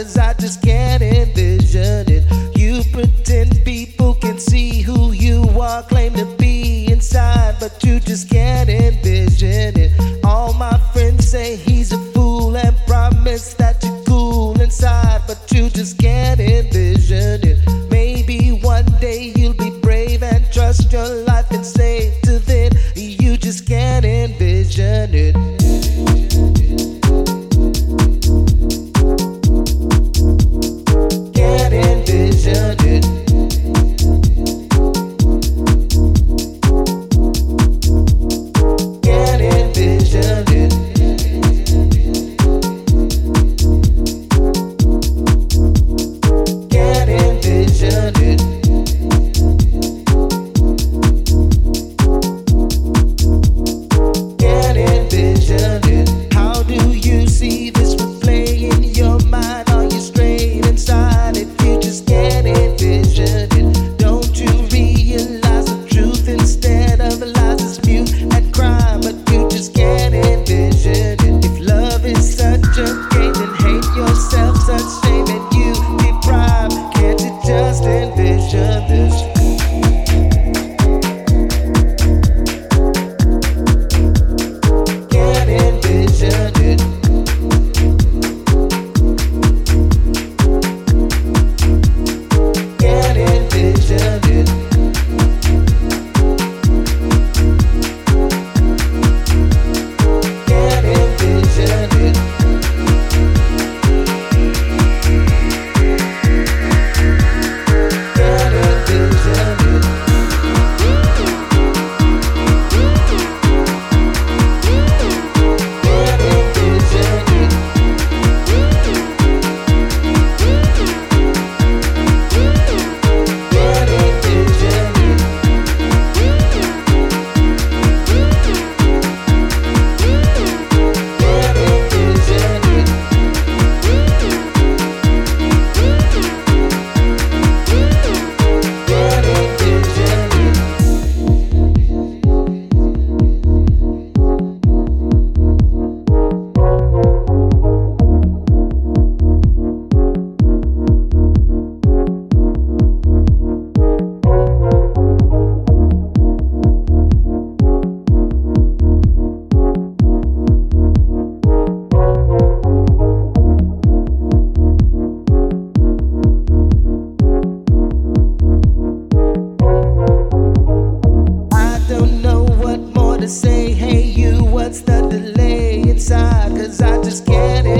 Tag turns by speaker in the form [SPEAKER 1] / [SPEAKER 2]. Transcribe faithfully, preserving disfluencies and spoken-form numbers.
[SPEAKER 1] cause I just can't envision it. You pretend people can see who you are, claim to be inside, but you just can't envision it. All my friends say he's a fool and promise that you're cool inside, but you just can't envision it. Maybe one day you'll be brave and trust your life and say to then you just can't envision it. Can't envision it. Can't envision it. Can't envision it. Can't envision it. How do you see this replay in your mind? Are you straight inside if you just can't envision it? Don't you realize the truth instead of lies is mute and crime, but you just can't envision it. If love is such a game, then hate yourself, such shame, and you deprive. Can't you just envision this? Can't envision it. Can't envision it. Can't envision it. Can't envision it. Can't envision it. Can't envision it. Can't envision it. Can't envision it. I don't know what more to say. Hey, you, what's the delay inside? Cause I just can't